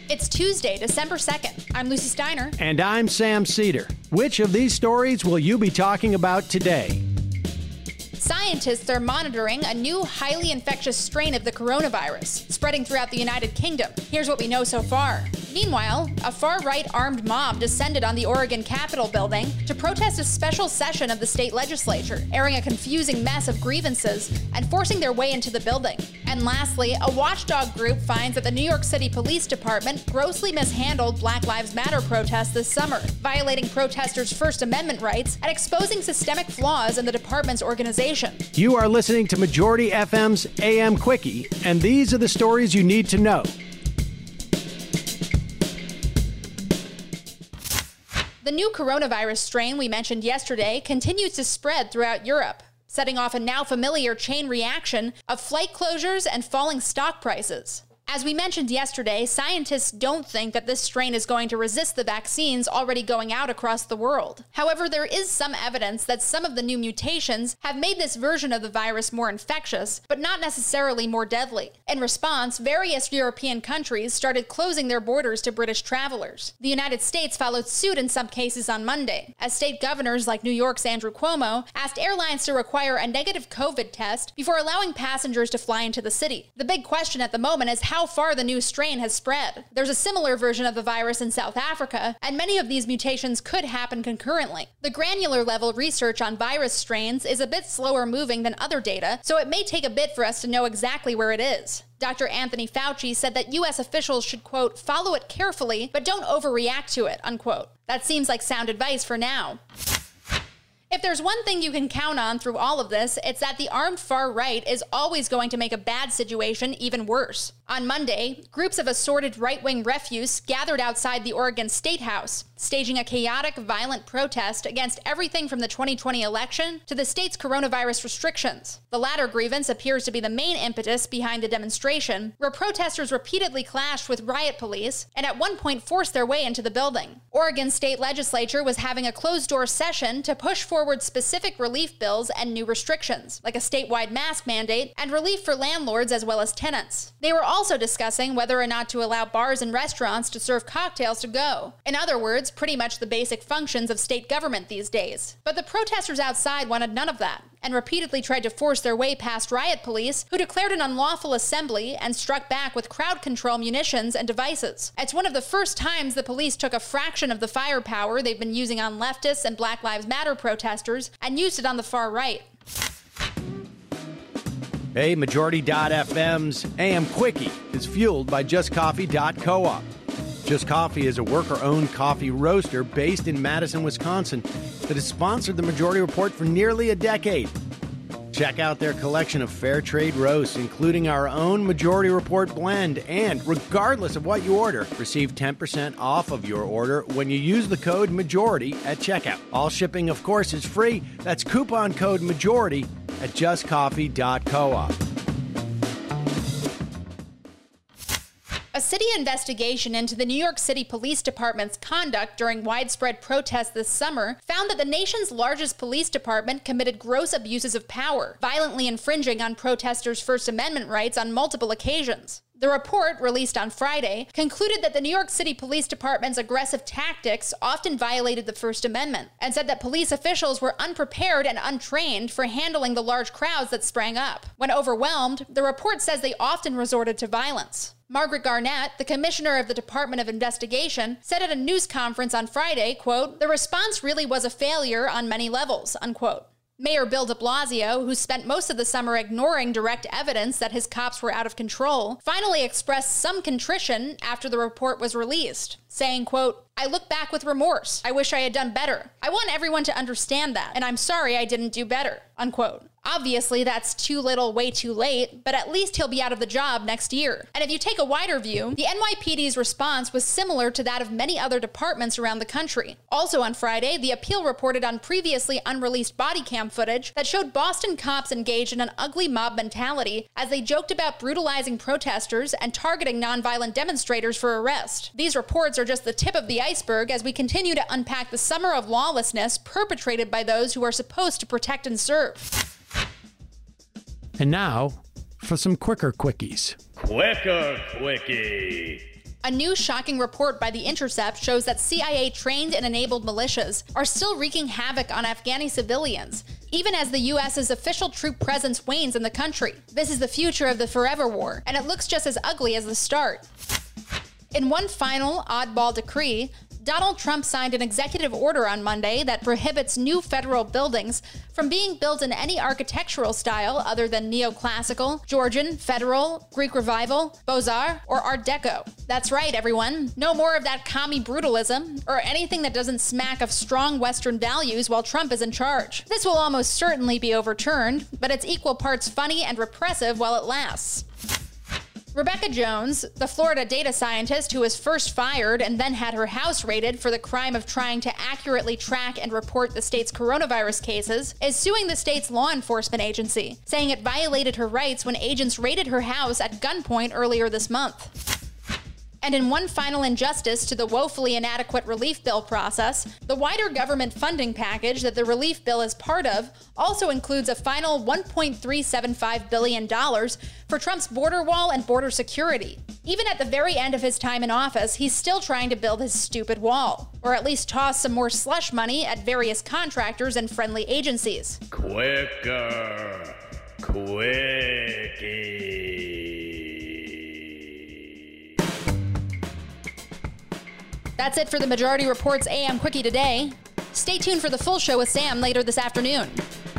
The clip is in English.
It's Tuesday, December 2nd. I'm Lucy Steiner. And I'm Sam Cedar. Which of these stories will you be talking about today? Scientists are monitoring a new highly infectious strain of the coronavirus, spreading throughout the United Kingdom. Here's what we know so far. Meanwhile, a far-right armed mob descended on the Oregon Capitol building to protest a special session of the state legislature, airing a confusing mess of grievances and forcing their way into the building. And lastly, a watchdog group finds that the New York City Police Department grossly mishandled Black Lives Matter protests this summer, violating protesters' First Amendment rights and exposing systemic flaws in the department's organization. You are listening to Majority FM's AM Quickie, and these are the stories you need to know. The new coronavirus strain we mentioned yesterday continues to spread throughout Europe, setting off a now familiar chain reaction of flight closures and falling stock prices. As we mentioned yesterday, scientists don't think that this strain is going to resist the vaccines already going out across the world. However, there is some evidence that some of the new mutations have made this version of the virus more infectious, but not necessarily more deadly. In response, various European countries started closing their borders to British travelers. The United States followed suit in some cases on Monday, as state governors like New York's Andrew Cuomo asked airlines to require a negative COVID test before allowing passengers to fly into the city. The big question at the moment is how far the new strain has spread. There's a similar version of the virus in South Africa, and many of these mutations could happen concurrently. The granular level research on virus strains is a bit slower moving than other data, so it may take a bit for us to know exactly where it is. Dr. Anthony Fauci said that U.S. officials should, quote, follow it carefully, but don't overreact to it, unquote. That seems like sound advice for now. If there's one thing you can count on through all of this, it's that the armed far right is always going to make a bad situation even worse. On Monday, groups of assorted right-wing refuse gathered outside the Oregon State House, staging a chaotic, violent protest against everything from the 2020 election to the state's coronavirus restrictions. The latter grievance appears to be the main impetus behind the demonstration, where protesters repeatedly clashed with riot police and at one point forced their way into the building. Oregon's state legislature was having a closed-door session to push forward specific relief bills and new restrictions, like a statewide mask mandate and relief for landlords as well as tenants. They were also discussing whether or not to allow bars and restaurants to serve cocktails to go. In other words, pretty much the basic functions of state government these days. But the protesters outside wanted none of that, and repeatedly tried to force their way past riot police, who declared an unlawful assembly and struck back with crowd control munitions and devices. It's one of the first times the police took a fraction of the firepower they've been using on leftists and Black Lives Matter protesters and used it on the far right. Hey, Majority.fm's AM Quickie is fueled by JustCoffee.coop. Just Coffee is a worker-owned coffee roaster based in Madison, Wisconsin that has sponsored the Majority Report for nearly a decade. Check out their collection of fair trade roasts, including our own Majority Report blend, and regardless of what you order, receive 10% off of your order when you use the code MAJORITY at checkout. All shipping, of course, is free. That's coupon code MAJORITY at JustCoffee.coop. A city investigation into the New York City Police Department's conduct during widespread protests this summer found that the nation's largest police department committed gross abuses of power, violently infringing on protesters' First Amendment rights on multiple occasions. The report, released on Friday, concluded that the New York City Police Department's aggressive tactics often violated the First Amendment, and said that police officials were unprepared and untrained for handling the large crowds that sprang up. When overwhelmed, the report says they often resorted to violence. Margaret Garnett, the commissioner of the Department of Investigation, said at a news conference on Friday, quote, "The response really was a failure on many levels," unquote. Mayor Bill de Blasio, who spent most of the summer ignoring direct evidence that his cops were out of control, finally expressed some contrition after the report was released, saying, quote, "I look back with remorse. I wish I had done better. I want everyone to understand that, and I'm sorry I didn't do better," unquote. Obviously, that's too little, way too late, but at least he'll be out of the job next year. And if you take a wider view, the NYPD's response was similar to that of many other departments around the country. Also on Friday, the Appeal reported on previously unreleased body cam footage that showed Boston cops engaged in an ugly mob mentality as they joked about brutalizing protesters and targeting nonviolent demonstrators for arrest. These reports are just the tip of the iceberg as we continue to unpack the summer of lawlessness perpetrated by those who are supposed to protect and serve. And now, for some quicker quickies. Quicker Quickie. A new shocking report by The Intercept shows that CIA-trained and enabled militias are still wreaking havoc on Afghani civilians, even as the U.S.'s official troop presence wanes in the country. This is the future of the forever war, and it looks just as ugly as the start. In one final oddball decree, Donald Trump signed an executive order on Monday that prohibits new federal buildings from being built in any architectural style other than neoclassical, Georgian, Federal, Greek Revival, Beaux-Arts, or Art Deco. That's right, everyone. No more of that commie brutalism or anything that doesn't smack of strong Western values while Trump is in charge. This will almost certainly be overturned, but it's equal parts funny and repressive while it lasts. Rebecca Jones, the Florida data scientist who was first fired and then had her house raided for the crime of trying to accurately track and report the state's coronavirus cases, is suing the state's law enforcement agency, saying it violated her rights when agents raided her house at gunpoint earlier this month. And in one final injustice to the woefully inadequate relief bill process, the wider government funding package that the relief bill is part of also includes a final $1.375 billion for Trump's border wall and border security. Even at the very end of his time in office, he's still trying to build his stupid wall, or at least toss some more slush money at various contractors and friendly agencies. Quicker, quickie. That's it for the Majority Report's AM Quickie today. Stay tuned for the full show with Sam later this afternoon.